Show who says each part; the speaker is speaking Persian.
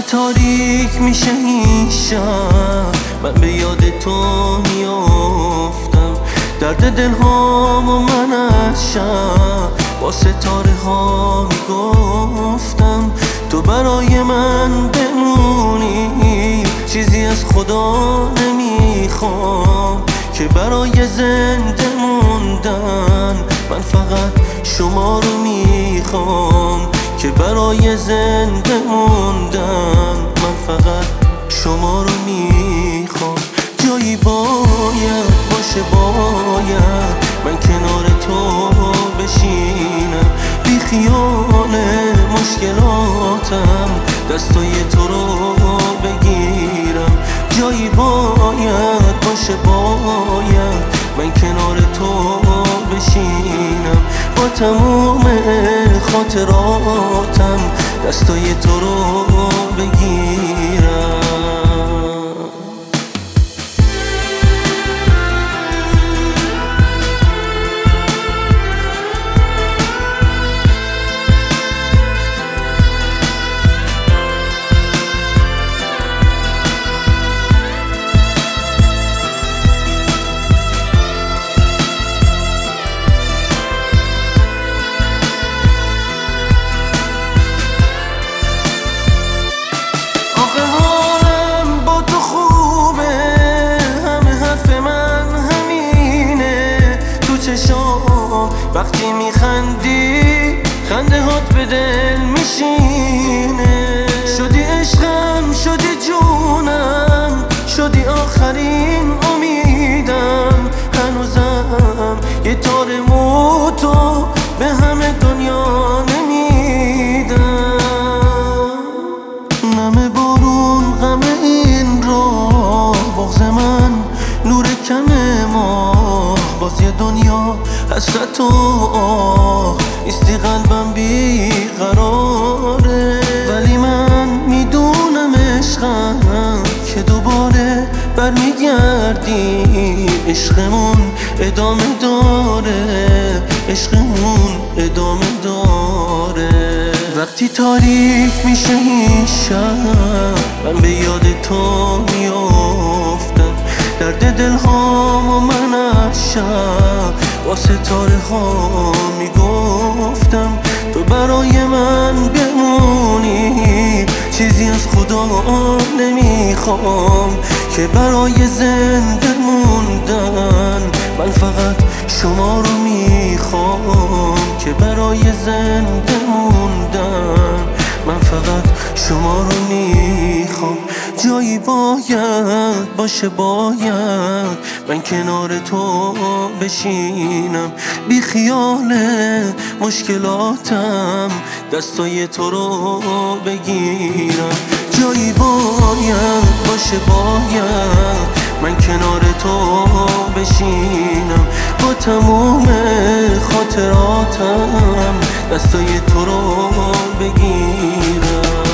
Speaker 1: تاریک میشه این شب، من به یاد تو میافتم. درد دلهام و من از شب با ستاره ها میگفتم. تو برای من بمونی، چیزی از خدا نمیخوام که برای زنده موندن من فقط شما رو میخوام. که برای زنده موندن من فقط شما رو میخوام. جایی باید باشه، باید من کنار تو بشینم، بی خیال مشکلاتم دستای تو رو بگیرم. جایی باید باشه، باید من کنار تو بشینم، با تموم خاطراتم دستای تو رو بگیرم. وقتی میخندی خنده هات به دل میشینه. شدی عشقم، شدی جونم، شدی آخرین امیدم. هنوزم یه تار مو تو به همه دنیا نمیدم. نم بارون غم این را، بغض من نور کم ماه. باز یه دنیا حسرت و آه، نیستی قلبم بیقراره. ولی من میدونم عشقم که دوباره برمیگردی. عشقمون ادامه داره، عشقمون ادامه داره. وقتی تاریک میشه این شب، من به یاد تو میافتم. درد دلهام و من از شب با ستاره ها میگفتم. تو برای من بمونی، چیزی از خدا نمیخوام که برای زنده موندن من فقط شما رو میخوام. که برای زنده موندن من فقط شما رو میخوام. جایی باید باشه، باید من کنار تو بشینم، بی خیال مشکلاتم دستای تو رو بگیرم. جایی باید باشه، باید من کنار تو بشینم، با تموم خاطراتم دستای تو رو بگیرم.